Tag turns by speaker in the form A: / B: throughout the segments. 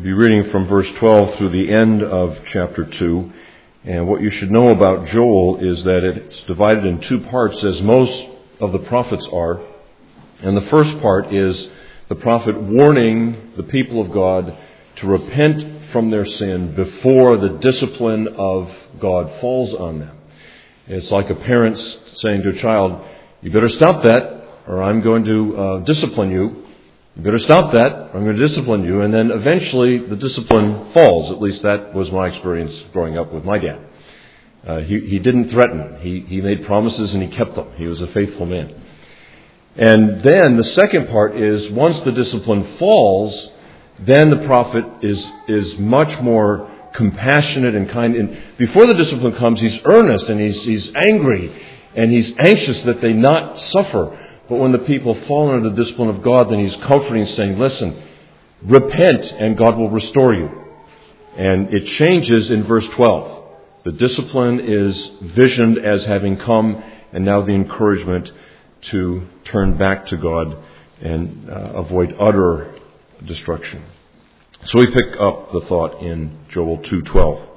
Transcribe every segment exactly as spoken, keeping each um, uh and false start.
A: be reading from verse twelve through the end of chapter two. And what you should know about Joel is that it's divided in two parts, as most of the prophets are. And the first part is the prophet warning the people of God to repent from their sin before the discipline of God falls on them. It's like a parent saying to a child, you better stop that or I'm going to uh, discipline you. You better stop that or I'm going to discipline you. And then eventually the discipline falls. At least that was my experience growing up with my dad. Uh, he, he didn't threaten. He, he made promises and he kept them. He was a faithful man. And then the second part is once the discipline falls, then the prophet is is much more compassionate and kind. And before the discipline comes, he's earnest and he's he's angry and he's anxious that they not suffer. But when the people fall under the discipline of God, then he's comforting, saying, listen, repent and God will restore you. And it changes in verse twelve. The discipline is visioned as having come, and now the encouragement to turn back to God and uh, avoid utter destruction. So we pick up the thought in Joel two twelve.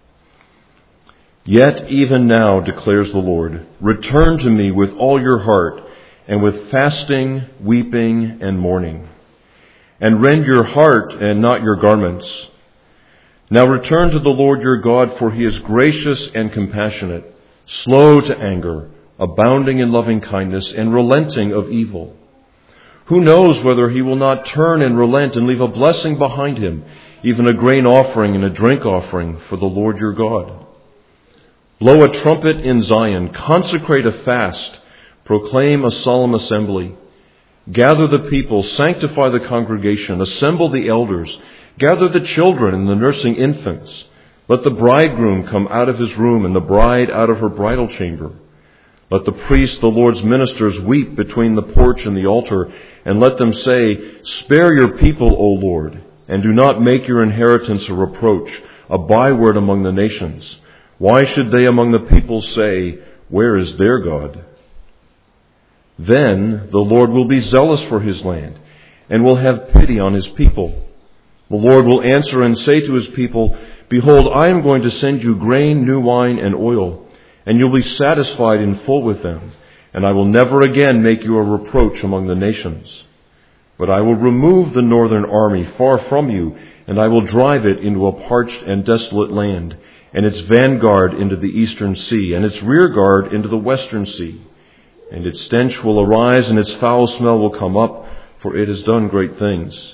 A: Yet even now, declares the Lord, return to me with all your heart, and with fasting, weeping, and mourning, and rend your heart and not your garments. Now return to the Lord your God, for he is gracious and compassionate, slow to anger, abounding in loving kindness, and relenting of evil. Who knows whether he will not turn and relent and leave a blessing behind him, even a grain offering and a drink offering for the Lord your God. Blow a trumpet in Zion, consecrate a fast, proclaim a solemn assembly. Gather the people, sanctify the congregation, assemble the elders, gather the children and the nursing infants. Let the bridegroom come out of his room and the bride out of her bridal chamber. Let the priests, the Lord's ministers, weep between the porch and the altar, and let them say, spare your people, O Lord, and do not make your inheritance a reproach, a byword among the nations. Why should they among the people say, where is their God? Then the Lord will be zealous for his land, and will have pity on his people. The Lord will answer and say to his people, behold, I am going to send you grain, new wine, and oil, and you'll be satisfied in full with them, and I will never again make you a reproach among the nations. But I will remove the northern army far from you, and I will drive it into a parched and desolate land, and its vanguard into the eastern sea, and its rear guard into the western sea. And its stench will arise, and its foul smell will come up, for it has done great things.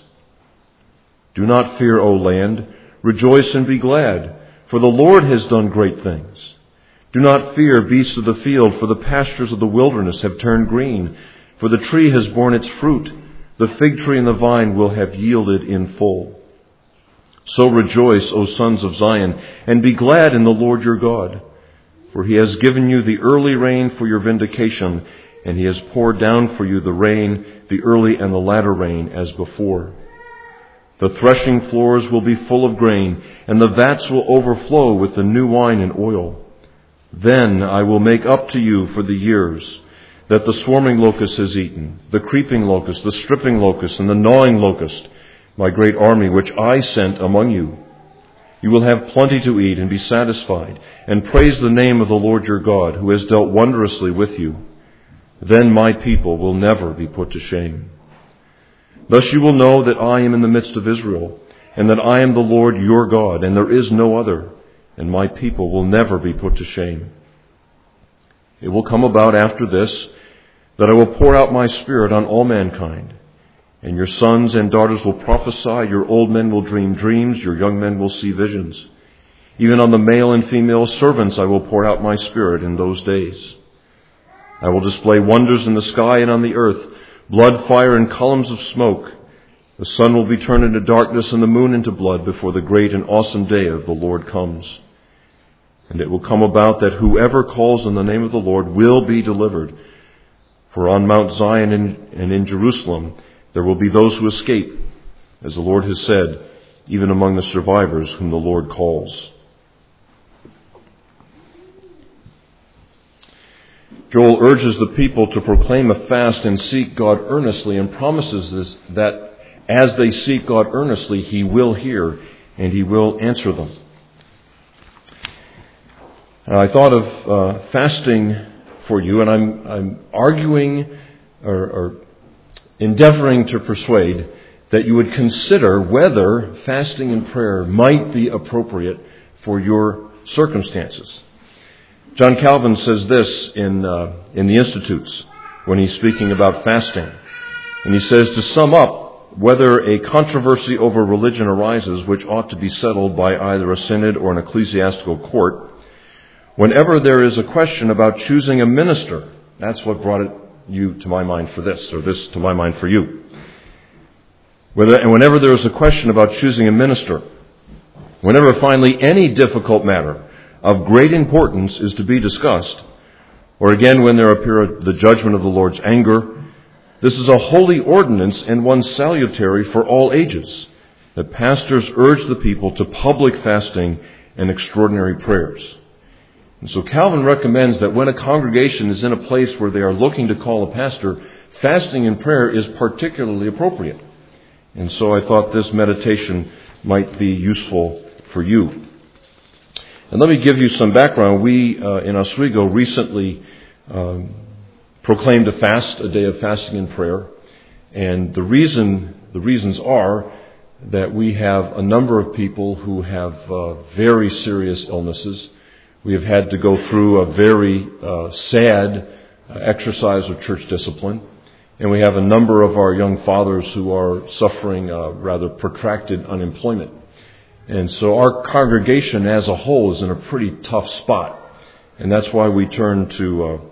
A: Do not fear, O land. Rejoice and be glad, for the Lord has done great things. Do not fear, beasts of the field, for the pastures of the wilderness have turned green, for the tree has borne its fruit. The fig tree and the vine will have yielded in full. So rejoice, O sons of Zion, and be glad in the Lord your God. For he has given you the early rain for your vindication, and he has poured down for you the rain, the early and the latter rain, as before. The threshing floors will be full of grain, and the vats will overflow with the new wine and oil. Then I will make up to you for the years that the swarming locust has eaten, the creeping locust, the stripping locust, and the gnawing locust, my great army which I sent among you. You will have plenty to eat and be satisfied, and praise the name of the Lord your God, who has dealt wondrously with you. Then my people will never be put to shame. Thus you will know that I am in the midst of Israel, and that I am the Lord your God, and there is no other, and my people will never be put to shame. It will come about after this that I will pour out my Spirit on all mankind, and your sons and daughters will prophesy, your old men will dream dreams, your young men will see visions. Even on the male and female servants I will pour out my Spirit in those days. I will display wonders in the sky and on the earth, blood, fire, and columns of smoke. The sun will be turned into darkness and the moon into blood before the great and awesome day of the Lord comes. And it will come about that whoever calls on the name of the Lord will be delivered. For on Mount Zion and in Jerusalem there will be those who escape, as the Lord has said, even among the survivors whom the Lord calls. Joel urges the people to proclaim a fast and seek God earnestly, and promises this, that as they seek God earnestly, He will hear and He will answer them. Now, I thought of uh, fasting for you, and I'm, I'm arguing or, or endeavoring to persuade that you would consider whether fasting and prayer might be appropriate for your circumstances. John Calvin says this in uh, in the Institutes when he's speaking about fasting. And he says, to sum up, whether a controversy over religion arises which ought to be settled by either a synod or an ecclesiastical court, whenever there is a question about choosing a minister, that's what brought it, you to my mind for this, or this to my mind for you. Whether, and whenever there is a question about choosing a minister, whenever finally any difficult matter of great importance is to be discussed, or again when there appear the judgment of the Lord's anger, this is a holy ordinance and one salutary for all ages, that pastors urge the people to public fasting and extraordinary prayers. And so Calvin recommends that when a congregation is in a place where they are looking to call a pastor, fasting and prayer is particularly appropriate. And so I thought this meditation might be useful for you. And let me give you some background. We uh, in Oswego recently um, proclaimed a fast, a day of fasting and prayer. And the reason, the reasons are that we have a number of people who have uh, very serious illnesses. We have had to go through a very uh, sad uh, exercise of church discipline. And we have a number of our young fathers who are suffering uh, rather protracted unemployment. And so our congregation as a whole is in a pretty tough spot. And that's why we turn to, uh,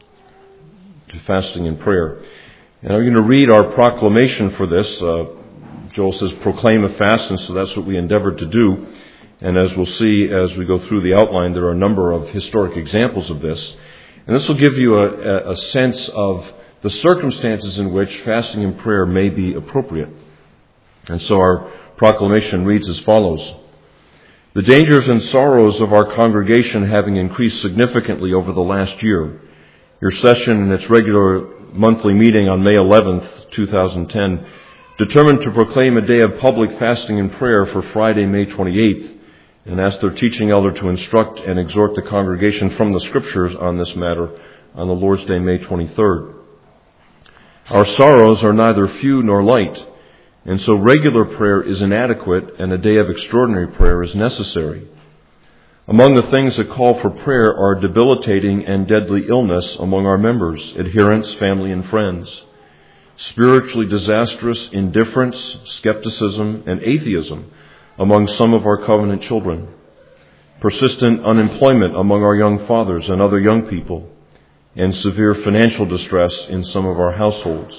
A: to fasting and prayer. And I'm going to read our proclamation for this. Uh, Joel says, proclaim a fast, and so that's what we endeavored to do. And as we'll see as we go through the outline, there are a number of historic examples of this. And this will give you a, a sense of the circumstances in which fasting and prayer may be appropriate. And so our proclamation reads as follows. The dangers and sorrows of our congregation having increased significantly over the last year, your session in its regular monthly meeting on May eleventh, twenty ten, determined to proclaim a day of public fasting and prayer for Friday, May twenty-eighth, and asked their teaching elder to instruct and exhort the congregation from the Scriptures on this matter on the Lord's Day, May twenty-third. Our sorrows are neither few nor light, and so regular prayer is inadequate and a day of extraordinary prayer is necessary. Among the things that call for prayer are debilitating and deadly illness among our members, adherents, family, and friends, spiritually disastrous indifference, skepticism, and atheism among some of our covenant children, persistent unemployment among our young fathers and other young people, and severe financial distress in some of our households.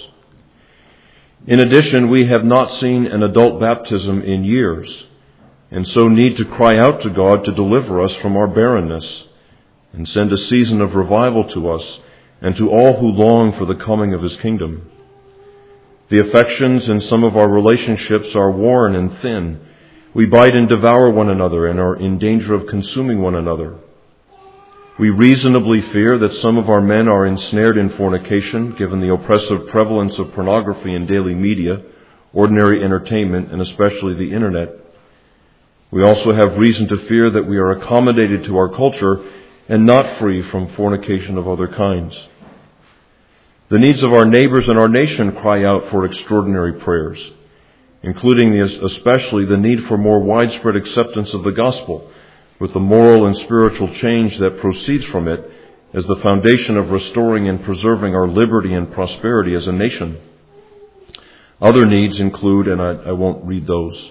A: In addition, we have not seen an adult baptism in years, and so need to cry out to God to deliver us from our barrenness and send a season of revival to us and to all who long for the coming of His kingdom. The affections in some of our relationships are worn and thin. We bite and devour one another and are in danger of consuming one another. We reasonably fear that some of our men are ensnared in fornication, given the oppressive prevalence of pornography in daily media, ordinary entertainment, and especially the Internet. We also have reason to fear that we are accommodated to our culture and not free from fornication of other kinds. The needs of our neighbors and our nation cry out for extraordinary prayers, including the, especially the need for more widespread acceptance of the gospel, with the moral and spiritual change that proceeds from it as the foundation of restoring and preserving our liberty and prosperity as a nation. Other needs include, and I, I won't read those.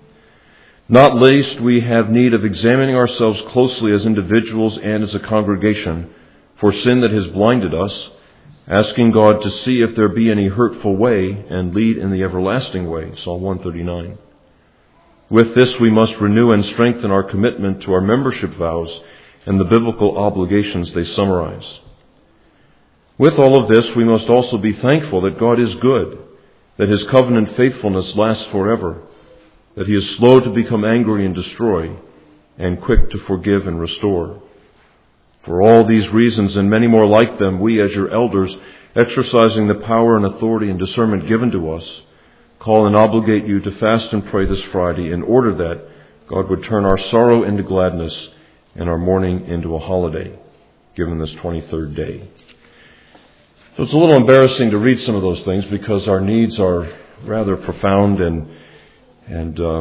A: Not least, we have need of examining ourselves closely as individuals and as a congregation for sin that has blinded us, asking God to see if there be any hurtful way and lead in the everlasting way, Psalm one thirty-nine. With this, we must renew and strengthen our commitment to our membership vows and the biblical obligations they summarize. With all of this, we must also be thankful that God is good, that His covenant faithfulness lasts forever, that He is slow to become angry and destroy, and quick to forgive and restore. For all these reasons and many more like them, we as your elders, exercising the power and authority and discernment given to us, call and obligate you to fast and pray this Friday in order that God would turn our sorrow into gladness and our mourning into a holiday, given this twenty-third day. So it's a little embarrassing to read some of those things because our needs are rather profound and, and uh,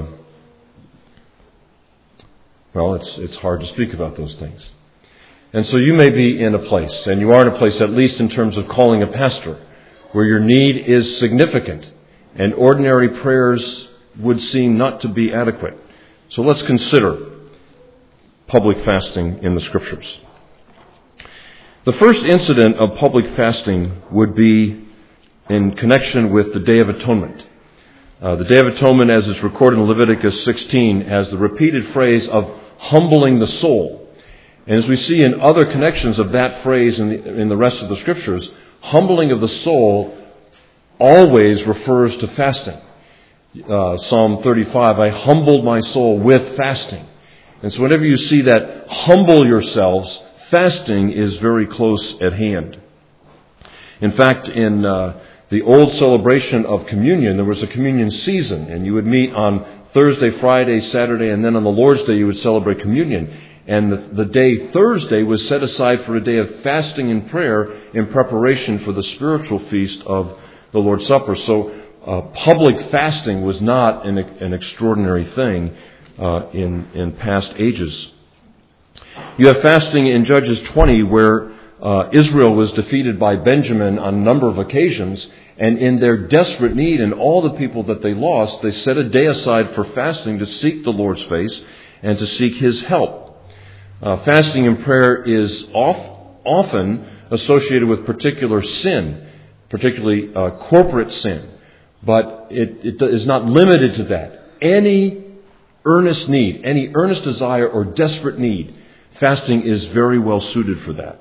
A: well, it's it's hard to speak about those things. And so you may be in a place, and you are in a place, at least in terms of calling a pastor, where your need is significant and ordinary prayers would seem not to be adequate. So let's consider public fasting in the Scriptures. The first incident of public fasting would be in connection with the Day of Atonement. Uh, the Day of Atonement, as is recorded in Leviticus sixteen, has the repeated phrase of humbling the soul. And as we see in other connections of that phrase in the, in the rest of the Scriptures, humbling of the soul always refers to fasting. Uh, Psalm thirty-five, I humbled my soul with fasting. And so whenever you see that humble yourselves, fasting is very close at hand. In fact, in uh, the old celebration of communion, there was a communion season, and you would meet on Thursday, Friday, Saturday, and then on the Lord's Day you would celebrate communion. And the, the day Thursday was set aside for a day of fasting and prayer in preparation for the spiritual feast of the Lord's Supper. So uh, public fasting was not an, an extraordinary thing uh, in, in past ages. You have fasting in Judges twenty where uh, Israel was defeated by Benjamin on a number of occasions, and in their desperate need and all the people that they lost, they set a day aside for fasting to seek the Lord's face and to seek His help. Uh, fasting and prayer is off, often associated with particular sin, particularly uh, corporate sin, but it, it is not limited to that. Any earnest need, any earnest desire or desperate need, fasting is very well suited for that.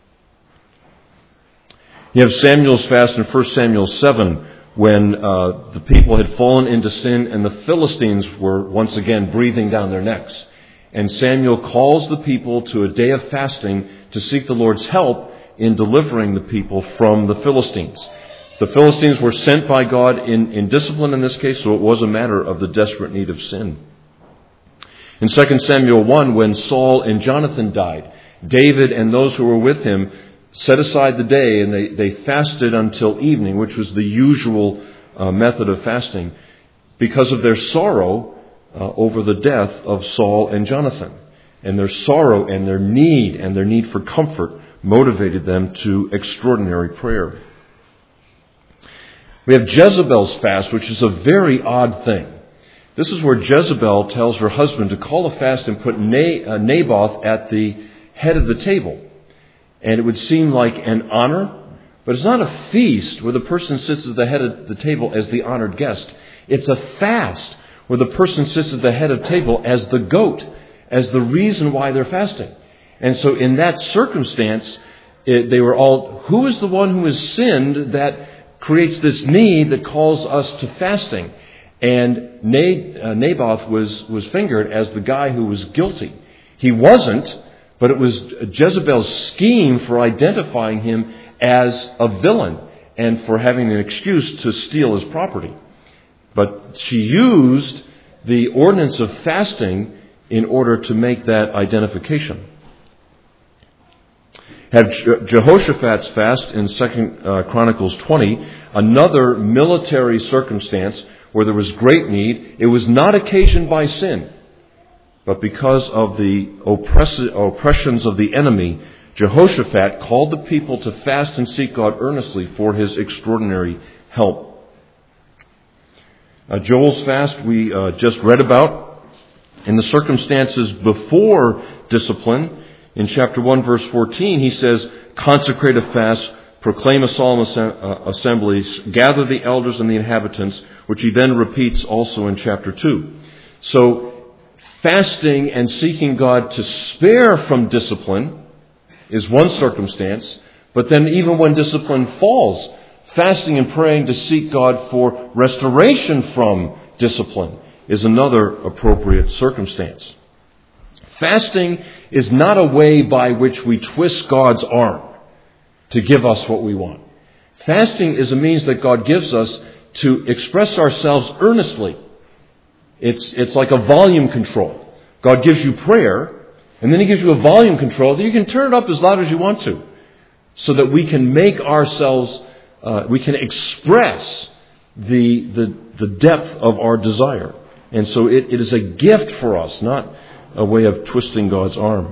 A: You have Samuel's fast in First Samuel seven when uh, the people had fallen into sin and the Philistines were once again breathing down their necks. And Samuel calls the people to a day of fasting to seek the Lord's help in delivering the people from the Philistines. The Philistines were sent by God in, in discipline in this case, so it was a matter of the desperate need of sin. In Second Samuel one, when Saul and Jonathan died, David and those who were with him set aside the day and they, they fasted until evening, which was the usual uh, method of fasting, because of their sorrow Uh, over the death of Saul and Jonathan. And their sorrow and their need and their need for comfort motivated them to extraordinary prayer. We have Jezebel's fast, which is a very odd thing. This is where Jezebel tells her husband to call a fast and put Na- uh, Naboth at the head of the table. And it would seem like an honor, but it's not a feast where the person sits at the head of the table as the honored guest. It's a fast where the person sits at the head of the table as the goat, as the reason why they're fasting. And so in that circumstance, it, they were all, who is the one who has sinned that creates this need that calls us to fasting? And Naboth was, was fingered as the guy who was guilty. He wasn't, but it was Jezebel's scheme for identifying him as a villain and for having an excuse to steal his property. But she used the ordinance of fasting in order to make that identification. Have Jehoshaphat's fast in Second Chronicles twenty, another military circumstance where there was great need. It was not occasioned by sin, but because of the oppress- oppressions of the enemy, Jehoshaphat called the people to fast and seek God earnestly for His extraordinary help. Uh, Joel's fast we uh, just read about. In the circumstances before discipline, in chapter one, verse fourteen, he says, consecrate a fast, proclaim a solemn assembly, gather the elders and the inhabitants, which he then repeats also in chapter two. So, fasting and seeking God to spare from discipline is one circumstance, but then even when discipline falls, fasting and praying to seek God for restoration from discipline is another appropriate circumstance. Fasting is not a way by which we twist God's arm to give us what we want. Fasting is a means that God gives us to express ourselves earnestly. It's, it's like a volume control. God gives you prayer, and then He gives you a volume control that you can turn it up as loud as you want to, so that we can make ourselves, uh, we can express the, the, the depth of our desire. And so it, it is a gift for us, not a way of twisting God's arm.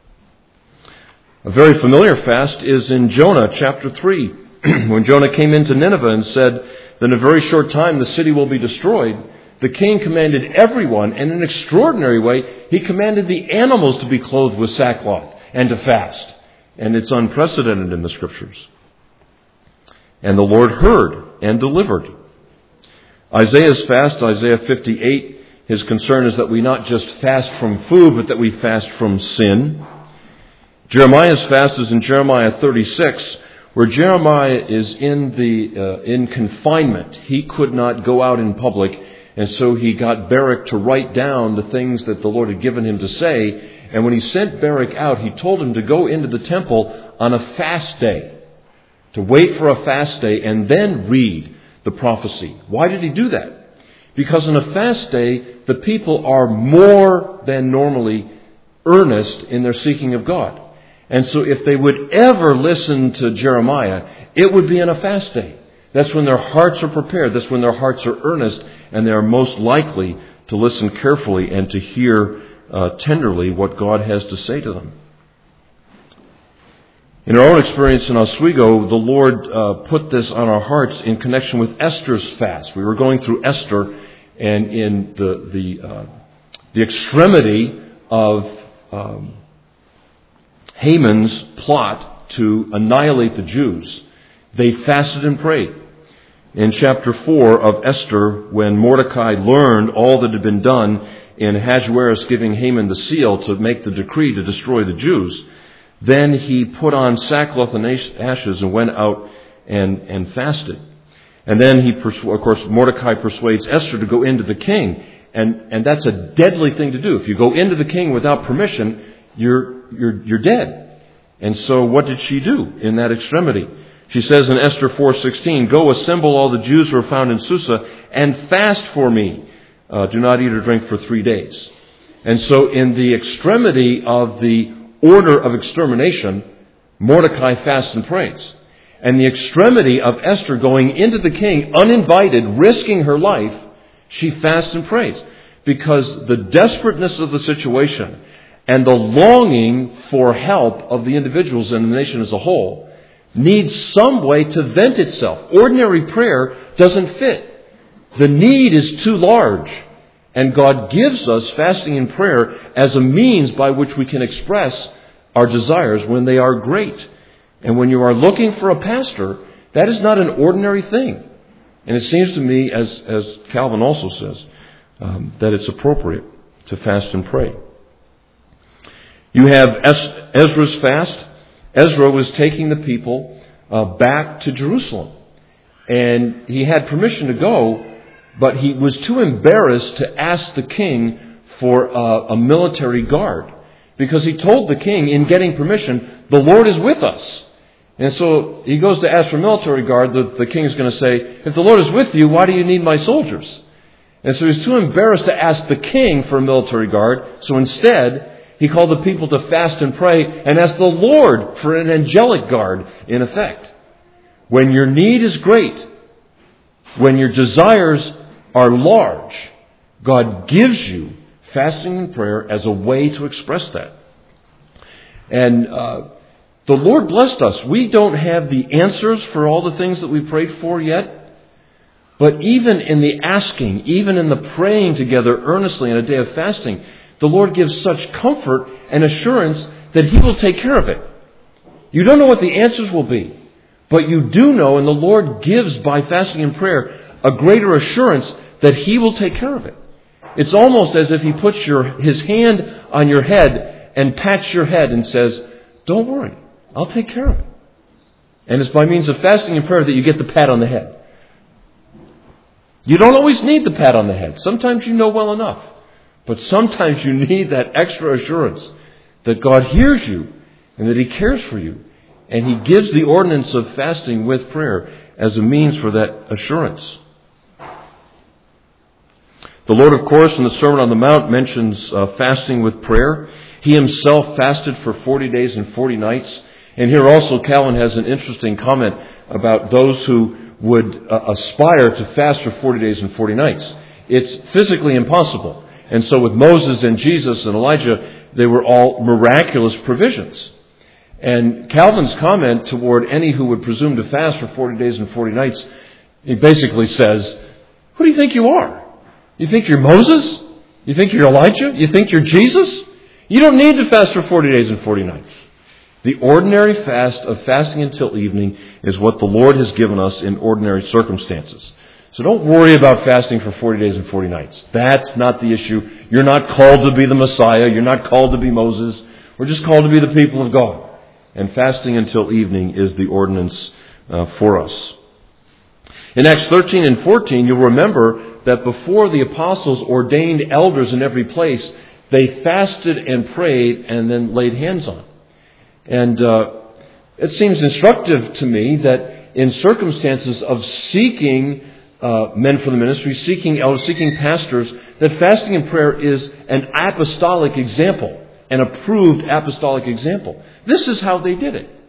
A: A very familiar fast is in Jonah chapter three, when Jonah came into Nineveh and said that in a very short time the city will be destroyed. The king commanded everyone, and in an extraordinary way, he commanded the animals to be clothed with sackcloth and to fast. And it's unprecedented in the Scriptures. And the Lord heard and delivered. Isaiah's fast, Isaiah fifty-eight, his concern is that we not just fast from food, but that we fast from sin. Jeremiah's fast is in Jeremiah thirty-six, where Jeremiah is in the uh, in confinement. He could not go out in public, and so he got Baruch to write down the things that the Lord had given him to say. And when he sent Baruch out, he told him to go into the temple on a fast day, to wait for a fast day and then read the prophecy. Why did he do that? Because on a fast day, the people are more than normally earnest in their seeking of God. And so if they would ever listen to Jeremiah, it would be on a fast day. That's when their hearts are prepared. That's when their hearts are earnest, and they are most likely to listen carefully and to hear uh, tenderly what God has to say to them. In our own experience in Oswego, the Lord uh, put this on our hearts in connection with Esther's fast. We were going through Esther, and in the the, uh, the extremity of um, Haman's plot to annihilate the Jews, they fasted and prayed. In chapter four of Esther, when Mordecai learned all that had been done in Ahasuerus giving Haman the seal to make the decree to destroy the Jews, then he put on sackcloth and ashes and went out and, and fasted. And then he, persu- of course, Mordecai persuades Esther to go into the king. And, and that's a deadly thing to do. If you go into the king without permission, you're, you're, you're dead. And so what did she do in that extremity? She says in Esther four sixteen, "Go assemble all the Jews who are found in Susa and fast for me. Uh, do not eat or drink for three days." And so in the extremity of the order of extermination, Mordecai fasts and prays. And the extremity of Esther going into the king uninvited, risking her life, she fasts and prays. Because the desperateness of the situation and the longing for help of the individuals and the nation as a whole needs some way to vent itself. Ordinary prayer doesn't fit. The need is too large. And God gives us fasting and prayer as a means by which we can express our desires when they are great. And when you are looking for a pastor, that is not an ordinary thing. And it seems to me, as, as Calvin also says, um, that it's appropriate to fast and pray. You have es- Ezra's fast. Ezra was taking the people uh, back to Jerusalem. And he had permission to go, but he was too embarrassed to ask the king for uh, a military guard. Because he told the king, in getting permission, the Lord is with us. And so he goes to ask for military guard. The, the king is going to say, if the Lord is with you, why do you need my soldiers? And so he's too embarrassed to ask the king for a military guard. So instead, he called the people to fast and pray and ask the Lord for an angelic guard, in effect. When your need is great, when your desires are large, God gives you fasting and prayer as a way to express that. And uh, the Lord blessed us. We don't have the answers for all the things that we prayed for yet. But even in the asking, even in the praying together earnestly in a day of fasting, the Lord gives such comfort and assurance that He will take care of it. You don't know what the answers will be, but you do know, and the Lord gives by fasting and prayer a greater assurance that He will take care of it. It's almost as if He puts your, His hand on your head and pats your head and says, don't worry, I'll take care of it. And it's by means of fasting and prayer that you get the pat on the head. You don't always need the pat on the head. Sometimes you know well enough. But sometimes you need that extra assurance that God hears you and that He cares for you. And He gives the ordinance of fasting with prayer as a means for that assurance. The Lord, of course, in the Sermon on the Mount mentions uh, fasting with prayer. He himself fasted for forty days and forty nights. And here also Calvin has an interesting comment about those who would uh, aspire to fast for forty days and forty nights. It's physically impossible. And so with Moses and Jesus and Elijah, they were all miraculous provisions. And Calvin's comment toward any who would presume to fast for forty days and forty nights, he basically says, who do you think you are? You think you're Moses? You think you're Elijah? You think you're Jesus? You don't need to fast for forty days and forty nights. The ordinary fast of fasting until evening is what the Lord has given us in ordinary circumstances. So don't worry about fasting for forty days and forty nights. That's not the issue. You're not called to be the Messiah. You're not called to be Moses. We're just called to be the people of God. And fasting until evening is the ordinance uh, for us. In Acts thirteen and fourteen, you'll remember that before the apostles ordained elders in every place, they fasted and prayed and then laid hands on. And uh, it seems instructive to me that in circumstances of seeking uh, men for the ministry, seeking elders, seeking pastors, that fasting and prayer is an apostolic example, an approved apostolic example. This is how they did it.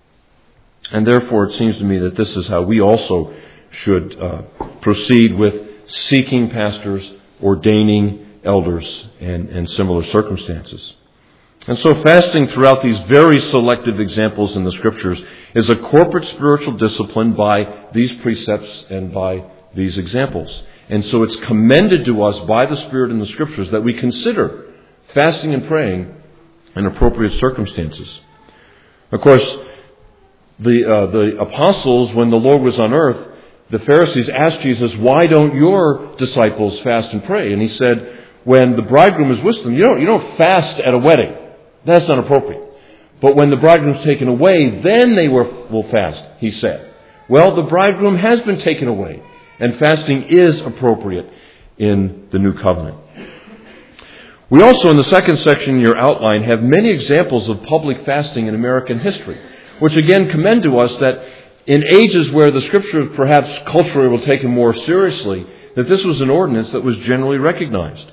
A: And therefore it seems to me that this is how we also should uh, proceed with seeking pastors, ordaining elders, and, and similar circumstances. And so fasting throughout these very selective examples in the Scriptures is a corporate spiritual discipline by these precepts and by these examples. And so it's commended to us by the Spirit in the Scriptures that we consider fasting and praying in appropriate circumstances. Of course, the uh, the apostles, when the Lord was on earth, the Pharisees asked Jesus, why don't your disciples fast and pray? And he said, when the bridegroom is with them, you don't, you don't fast at a wedding. That's not appropriate. But when the bridegroom is taken away, then they will fast, he said. Well, the bridegroom has been taken away, and fasting is appropriate in the new covenant. We also, in the second section in your outline, have many examples of public fasting in American history, which again commend to us that in ages where the Scriptures perhaps culturally were taken more seriously, that this was an ordinance that was generally recognized.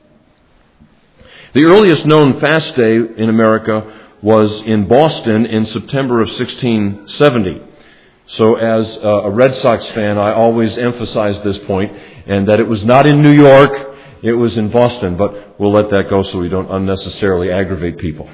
A: The earliest known fast day in America was in Boston in September of sixteen seventy. So as a Red Sox fan, I always emphasize this point, and that it was not in New York, it was in Boston, but we'll let that go so we don't unnecessarily aggravate people.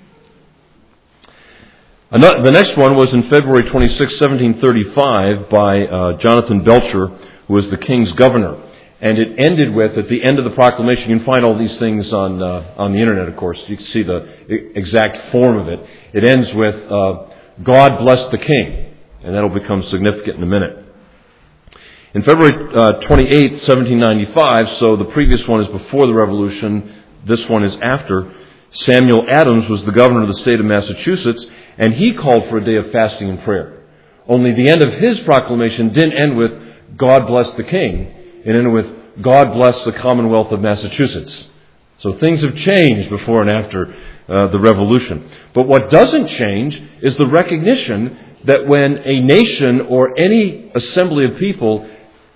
A: The next one was in February twenty-sixth, seventeen thirty-five by uh, Jonathan Belcher, who was the king's governor. And it ended with, at the end of the proclamation, you can find all these things on uh, on the internet, of course. You can see the exact form of it. It ends with, uh, God bless the king. And that'll become significant in a minute. In February uh, twenty-eighth, seventeen ninety-five, so the previous one is before the Revolution, this one is after, Samuel Adams was the governor of the state of Massachusetts, and he called for a day of fasting and prayer. Only the end of his proclamation didn't end with, God bless the king. It ended with, God bless the Commonwealth of Massachusetts. So things have changed before and after uh, the Revolution. But what doesn't change is the recognition that when a nation or any assembly of people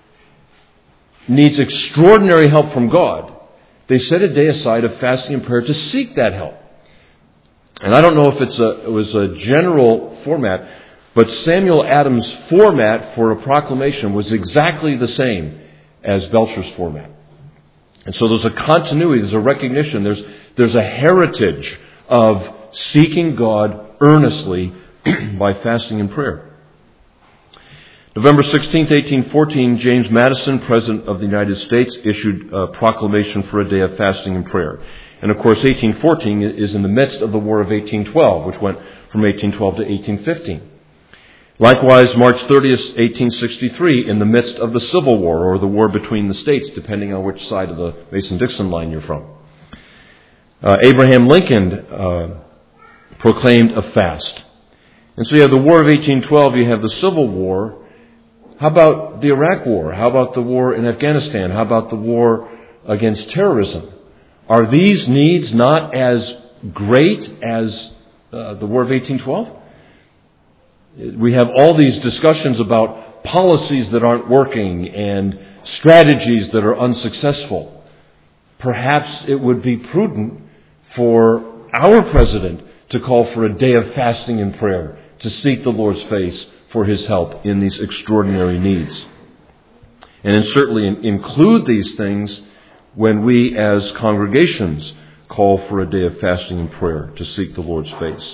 A: needs extraordinary help from God, they set a day aside of fasting and prayer to seek that help. And I don't know if it's a, it was a general format, but Samuel Adams' format for a proclamation was exactly the same as Belcher's format. And so there's a continuity, there's a recognition, there's there's a heritage of seeking God earnestly by fasting and prayer. November sixteenth, eighteen fourteen, James Madison, President of the United States, issued a proclamation for a day of fasting and prayer. And of course, eighteen fourteen is in the midst of the War of eighteen twelve, which went from eighteen twelve to eighteen fifteen. Likewise, March thirtieth, eighteen sixty-three, in the midst of the Civil War, or the war between the states, depending on which side of the Mason-Dixon line you're from. Uh, Abraham Lincoln uh, proclaimed a fast. And so you have the War of eighteen twelve, you have the Civil War. How about the Iraq War? How about the war in Afghanistan? How about the war against terrorism? Are these needs not as great as uh, the War of eighteen twelve? We have all these discussions about about policies that aren't working and strategies that are unsuccessful. Perhaps it would be prudent for our president to call for a day of fasting and prayer to seek the Lord's face for His help in these extraordinary needs. And certainly include these things when we as congregations call for a day of fasting and prayer to seek the Lord's face.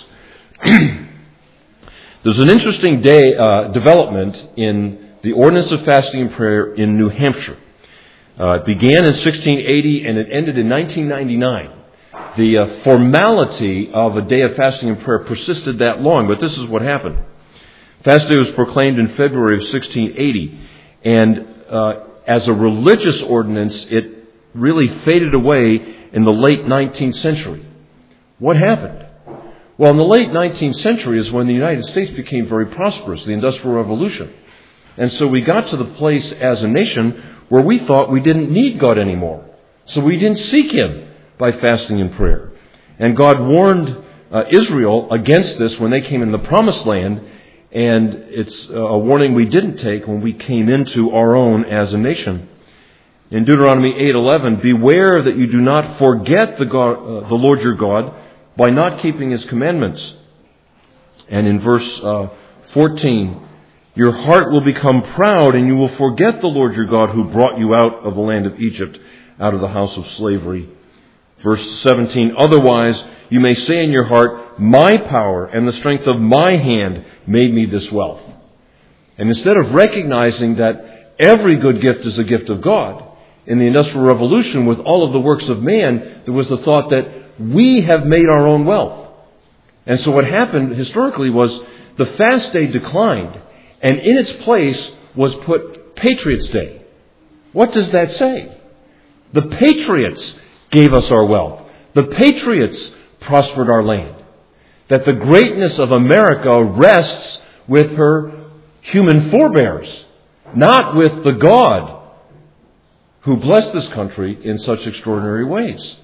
A: There's an interesting day uh, development in the ordinance of fasting and prayer in New Hampshire. Uh, it began in sixteen eighty and it ended in nineteen ninety-nine. The uh, formality of a day of fasting and prayer persisted that long, but this is what happened. Fast Day was proclaimed in February of sixteen eighty, and uh, as a religious ordinance, it really faded away in the late nineteenth century. What happened? Well, in the late nineteenth century is when the United States became very prosperous, the Industrial Revolution. And so we got to the place as a nation where we thought we didn't need God anymore. So we didn't seek Him by fasting and prayer. And God warned uh, Israel against this when they came in the Promised Land, and it's a warning we didn't take when we came into our own as a nation. In Deuteronomy eight eleven, beware that you do not forget the, God, uh, the Lord your God by not keeping His commandments. And in verse uh, fourteen, your heart will become proud and you will forget the Lord your God who brought you out of the land of Egypt, out of the house of slavery. Verse seventeen, otherwise you may say in your heart, my power and the strength of my hand made me this wealth. And instead of recognizing that every good gift is a gift of God, in the Industrial Revolution with all of the works of man, there was the thought that we have made our own wealth. And so what happened historically was the fast day declined, and in its place was put Patriots' Day. What does that say? The Patriots gave us our wealth. The Patriots prospered our land. That the greatness of America rests with her human forebears, not with the God who blessed this country in such extraordinary ways.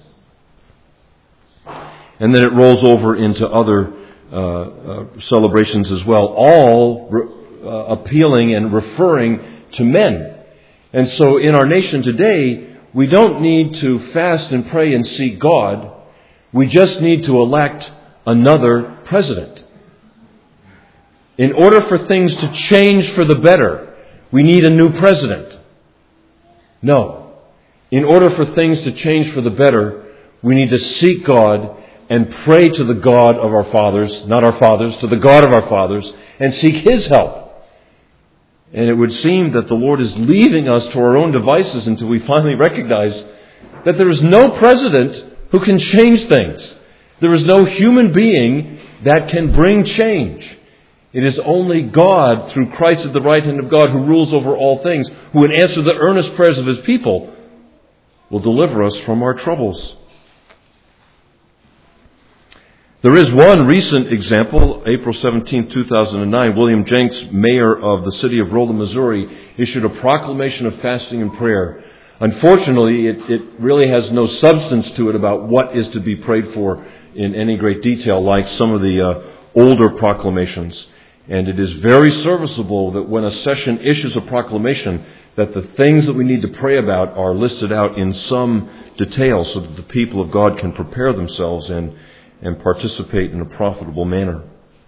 A: And then it rolls over into other uh, uh, celebrations as well, all re- uh, appealing and referring to men. And so in our nation today, we don't need to fast and pray and seek God. We just need to elect another president. In order for things to change for the better, we need a new president. No. In order for things to change for the better, we need to seek God and pray to the God of our fathers, not our fathers, to the God of our fathers, and seek His help. And it would seem that the Lord is leaving us to our own devices until we finally recognize that there is no president who can change things. There is no human being that can bring change. It is only God, through Christ at the right hand of God, who rules over all things, who in answer to the earnest prayers of His people will deliver us from our troubles. There is one recent example. April seventeenth, two thousand nine, William Jenks, mayor of the city of Rolla, Missouri, issued a proclamation of fasting and prayer. Unfortunately, it, it really has no substance to it about what is to be prayed for in any great detail, like some of the uh, older proclamations. And it is very serviceable that when a session issues a proclamation, that the things that we need to pray about are listed out in some detail so that the people of God can prepare themselves and and participate in a profitable manner.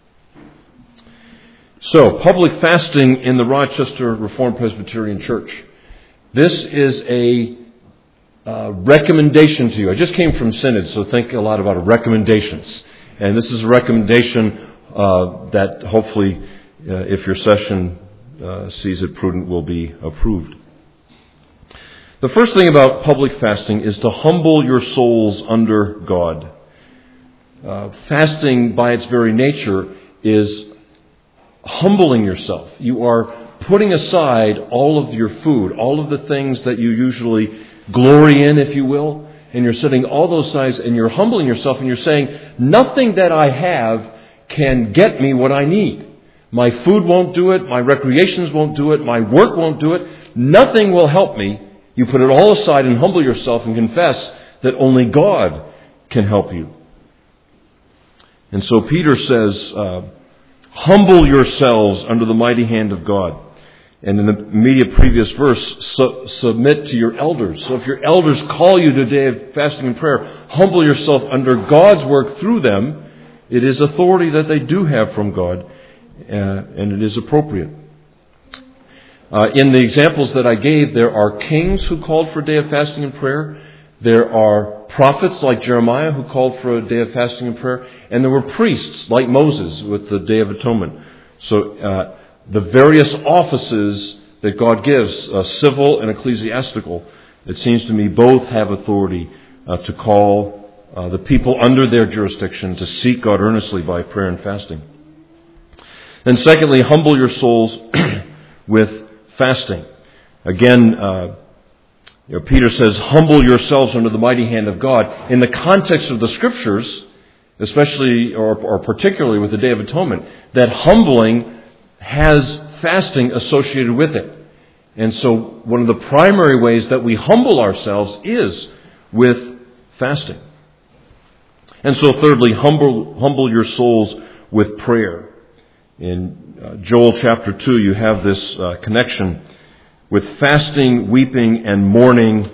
A: So, public fasting in the Rochester Reformed Presbyterian Church. This is a uh, recommendation to you. I just came from Synod, so think a lot about recommendations. And this is a recommendation uh, that hopefully, uh, if your session uh, sees it prudent, will be approved. The first thing about public fasting is to humble your souls under God. Uh, fasting, by its very nature, is humbling yourself. You are putting aside all of your food, all of the things that you usually glory in, if you will, and you're setting all those aside and you're humbling yourself and you're saying, nothing that I have can get me what I need. My food won't do it, my recreations won't do it, my work won't do it. Nothing will help me. You put it all aside and humble yourself and confess that only God can help you. And so Peter says, uh, humble yourselves under the mighty hand of God. And in the immediate previous verse, su- submit to your elders. So if your elders call you to a day of fasting and prayer, humble yourself under God's work through them. It is authority that they do have from God, uh, and it is appropriate. Uh, in the examples that I gave, there are kings who called for a day of fasting and prayer. There are prophets like Jeremiah who called for a day of fasting and prayer. And there were priests like Moses with the Day of Atonement. So uh, the various offices that God gives, uh, civil and ecclesiastical, it seems to me both have authority uh, to call uh, the people under their jurisdiction to seek God earnestly by prayer and fasting. And secondly, humble your souls with fasting. Again, uh, you know, Peter says, humble yourselves under the mighty hand of God. In the context of the Scriptures, especially or, or particularly with the Day of Atonement, that humbling has fasting associated with it. And so one of the primary ways that we humble ourselves is with fasting. And so thirdly, humble, humble your souls with prayer. In uh, Joel chapter two, you have this uh, connection with fasting, weeping, and mourning.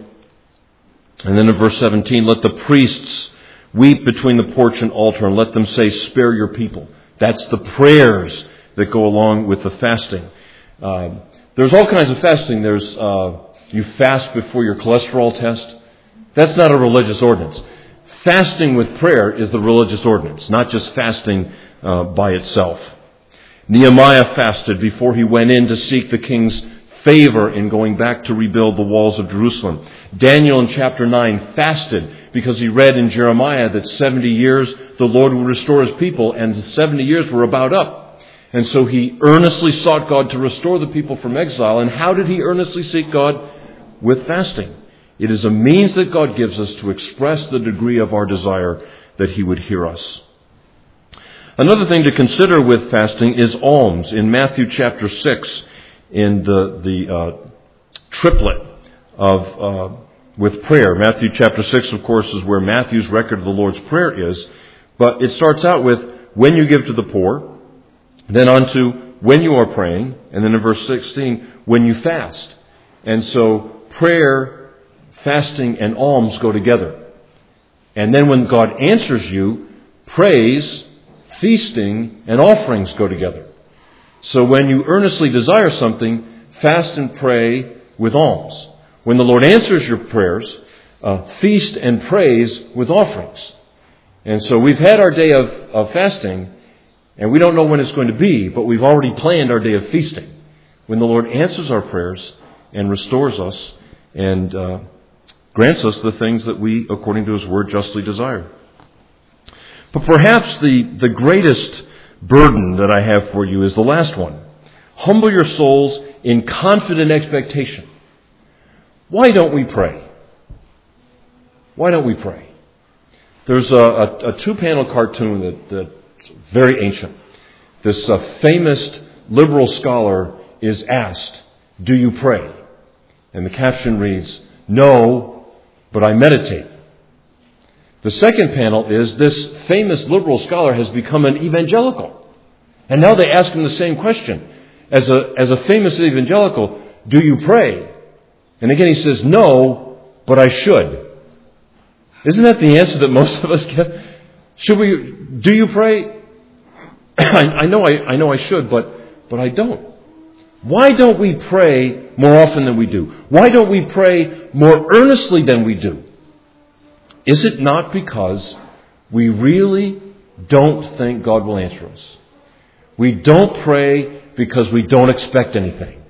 A: And then in verse seventeen, let the priests weep between the porch and altar, and let them say, spare your people. That's the prayers that go along with the fasting. Uh, there's all kinds of fasting. There's uh, you fast before your cholesterol test. That's not a religious ordinance. Fasting with prayer is the religious ordinance, not just fasting uh, by itself. Nehemiah fasted before he went in to seek the king's favor in going back to rebuild the walls of Jerusalem. Daniel in chapter nine fasted because he read in Jeremiah that seventy years the Lord would restore his people, and the seventy years were about up. And so he earnestly sought God to restore the people from exile. And how did he earnestly seek God? With fasting. It is a means that God gives us to express the degree of our desire that he would hear us. Another thing to consider with fasting is alms. In Matthew chapter six, in the the uh, triplet of uh, with prayer. Matthew chapter six, of course, is where Matthew's record of the Lord's Prayer is. But it starts out with when you give to the poor, then on to when you are praying, and then in verse sixteen, when you fast. And so prayer, fasting, and alms go together. And then when God answers you, praise, feasting, and offerings go together. So when you earnestly desire something, fast and pray with alms. When the Lord answers your prayers, uh, feast and praise with offerings. And so we've had our day of, of fasting, and we don't know when it's going to be, but we've already planned our day of feasting. When the Lord answers our prayers and restores us and uh, grants us the things that we, according to His Word, justly desire. But perhaps the, the greatest burden that I have for you is the last one. Humble your souls in confident expectation. Why don't we pray? Why don't we pray? There's a, a, a two-panel cartoon that, that's very ancient. This uh, famous liberal scholar is asked, do you pray? And the caption reads, no, but I meditate. The second panel is this famous liberal scholar has become an evangelical. And now they ask him the same question. As a, as a famous evangelical, do you pray? And again he says, no, but I should. Isn't that the answer that most of us get? Should we, do you pray? I, I know I, I know I should, but, but I don't. Why don't we pray more often than we do? Why don't we pray more earnestly than we do? Is it not because we really don't think God will answer us? We don't pray because we don't expect anything.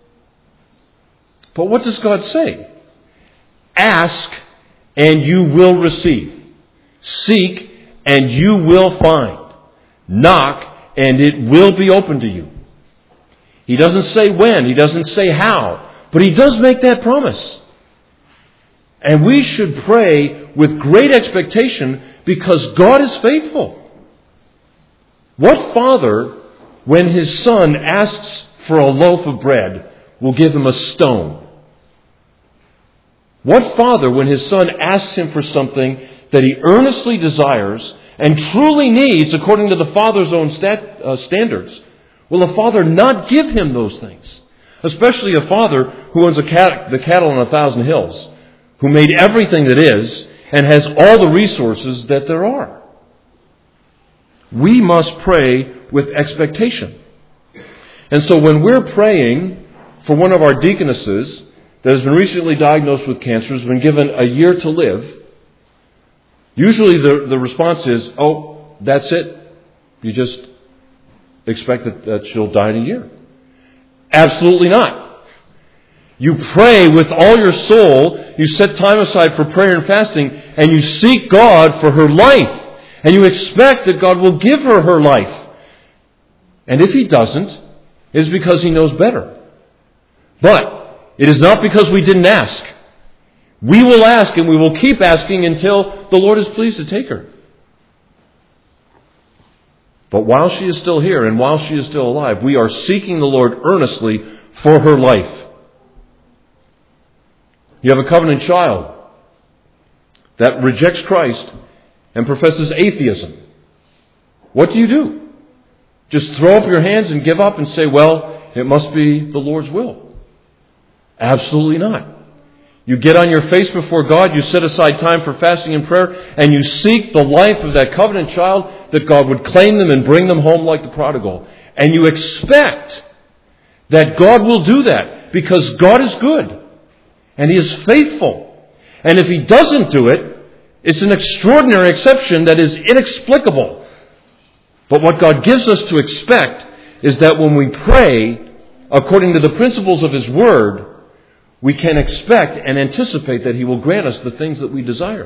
A: But what does God say? Ask and you will receive. Seek and you will find. Knock and it will be open to you. He doesn't say when, He doesn't say how, but He does make that promise. And we should pray with great expectation because God is faithful. What father, when his son asks for a loaf of bread, will give him a stone? What father, when his son asks him for something that he earnestly desires and truly needs according to the father's own stat, uh, standards, will a father not give him those things? Especially a father who owns a cat, the cattle on a thousand hills, who made everything that is and has all the resources that there are. We must pray with expectation. And so when we're praying for one of our deaconesses that has been recently diagnosed with cancer, has been given a year to live, usually the, the response is, oh, that's it. You just expect that, that she'll die in a year. Absolutely not. You pray with all your soul, you set time aside for prayer and fasting, and you seek God for her life. And you expect that God will give her her life. And if He doesn't, it is because He knows better. But it is not because we didn't ask. We will ask and we will keep asking until the Lord is pleased to take her. But while she is still here and while she is still alive, we are seeking the Lord earnestly for her life. You have a covenant child that rejects Christ and professes atheism. What do you do? Just throw up your hands and give up and say, well, it must be the Lord's will? Absolutely not. You get on your face before God, you set aside time for fasting and prayer, and you seek the life of that covenant child, that God would claim them and bring them home like the prodigal. And you expect that God will do that because God is good and He is faithful. And if He doesn't do it, it's an extraordinary exception that is inexplicable. But what God gives us to expect is that when we pray according to the principles of His Word, we can expect and anticipate that He will grant us the things that we desire.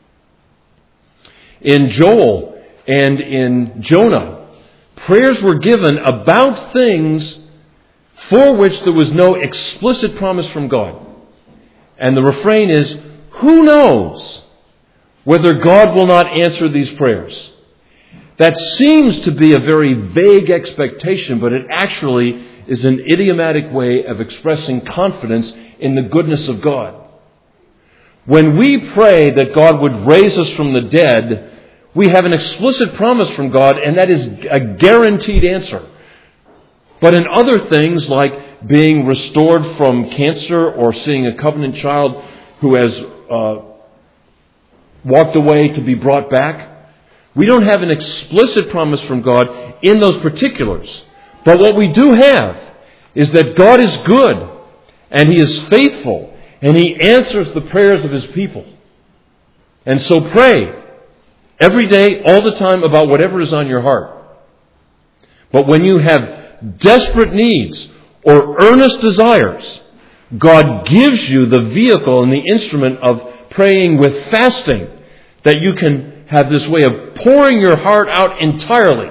A: In Joel and in Jonah, prayers were given about things for which there was no explicit promise from God. And the refrain is, who knows whether God will not answer these prayers? That seems to be a very vague expectation, but it actually is an idiomatic way of expressing confidence in the goodness of God. When we pray that God would raise us from the dead, we have an explicit promise from God, and that is a guaranteed answer. But in other things, like being restored from cancer or seeing a covenant child who has uh, walked away to be brought back, we don't have an explicit promise from God in those particulars. But what we do have is that God is good and He is faithful and He answers the prayers of His people. And so pray every day, all the time, about whatever is on your heart. But when you have desperate needs or earnest desires, God gives you the vehicle and the instrument of praying with fasting, that you can have this way of pouring your heart out entirely.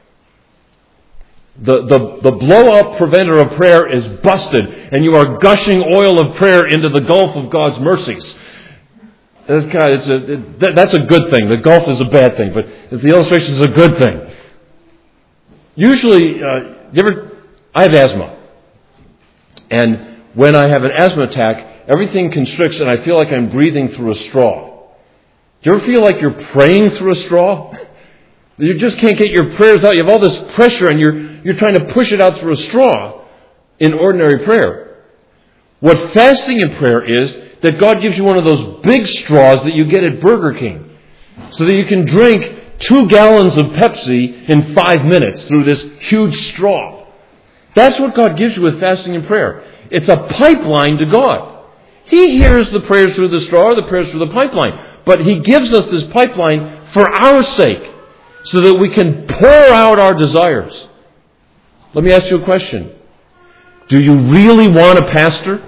A: The, the, the blow-up preventer of prayer is busted, and you are gushing oil of prayer into the gulf of God's mercies. That's, kind of, it's a, it, that's a good thing. The gulf is a bad thing, but the illustration is a good thing. Usually, uh, you ever, I have asthma. And when I have an asthma attack, everything constricts and I feel like I'm breathing through a straw. Do you ever feel like you're praying through a straw? You just can't get your prayers out. You have all this pressure and you're you're trying to push it out through a straw in ordinary prayer. What fasting and prayer is, that God gives you one of those big straws that you get at Burger King, so that you can drink two gallons of Pepsi in five minutes through this huge straw. That's what God gives you with fasting and prayer. It's a pipeline to God. He hears the prayers through the straw or the prayers through the pipeline. But He gives us this pipeline for our sake, so that we can pour out our desires. Let me ask you a question. Do you really want a pastor?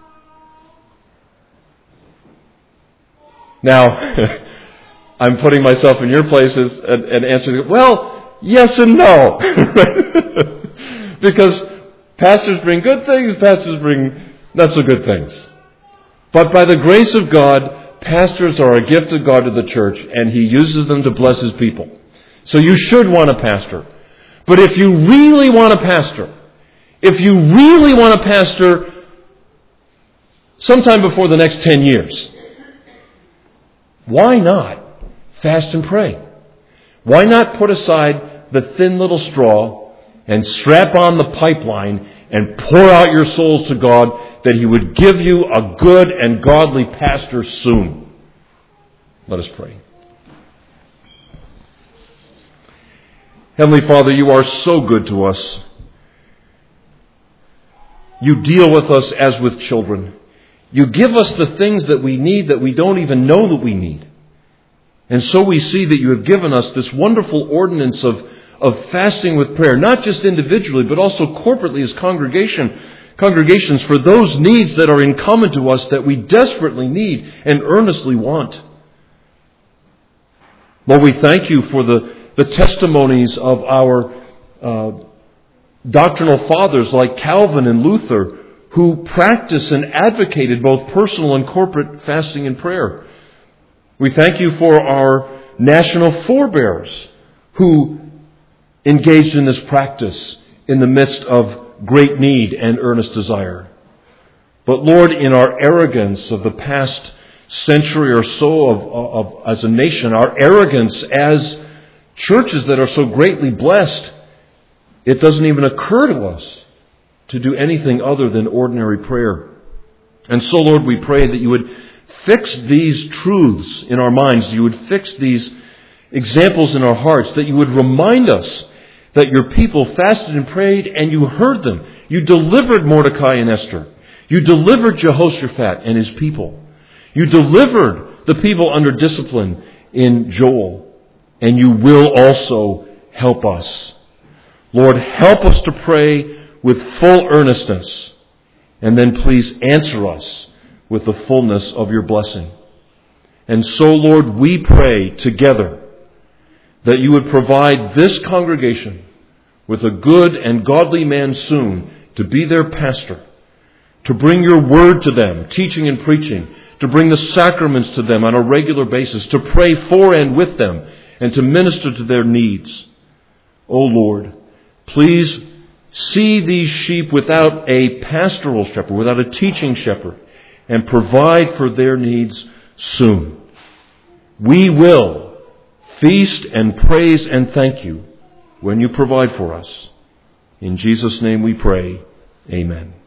A: Now, I'm putting myself in your places and, and answering, well, yes and no. Because pastors bring good things, pastors bring not so good things. But by the grace of God, pastors are a gift of God to the church, and He uses them to bless His people. So you should want a pastor. But if you really want a pastor, if you really want a pastor sometime before the next ten years, why not fast and pray? Why not put aside the thin little straw and strap on the pipeline and pour out your souls to God, that He would give you a good and godly pastor soon. Let us pray. Heavenly Father, You are so good to us. You deal with us as with children. You give us the things that we need that we don't even know that we need. And so we see that You have given us this wonderful ordinance of, of fasting with prayer, not just individually, but also corporately as congregation, congregations for those needs that are in common to us that we desperately need and earnestly want. Lord, we thank You for the, the testimonies of our uh, doctrinal fathers like Calvin and Luther, who practiced and advocated both personal and corporate fasting and prayer. We thank You for our national forebears who engaged in this practice in the midst of great need and earnest desire. But Lord, in our arrogance of the past century or so of, of, as a nation, our arrogance as churches that are so greatly blessed, it doesn't even occur to us to do anything other than ordinary prayer. And so, Lord, we pray that You would fix these truths in our minds, You would fix these examples in our hearts, that You would remind us that Your people fasted and prayed and You heard them. You delivered Mordecai and Esther. You delivered Jehoshaphat and his people. You delivered the people under discipline in Joel. And You will also help us. Lord, help us to pray with full earnestness, and then please answer us with the fullness of Your blessing. And so, Lord, we pray together that You would provide this congregation with a good and godly man soon to be their pastor, to bring Your word to them, teaching and preaching, to bring the sacraments to them on a regular basis, to pray for and with them, and to minister to their needs. O Lord, please see these sheep without a pastoral shepherd, without a teaching shepherd, and provide for their needs soon. We will feast and praise and thank You when You provide for us. In Jesus' name we pray. Amen.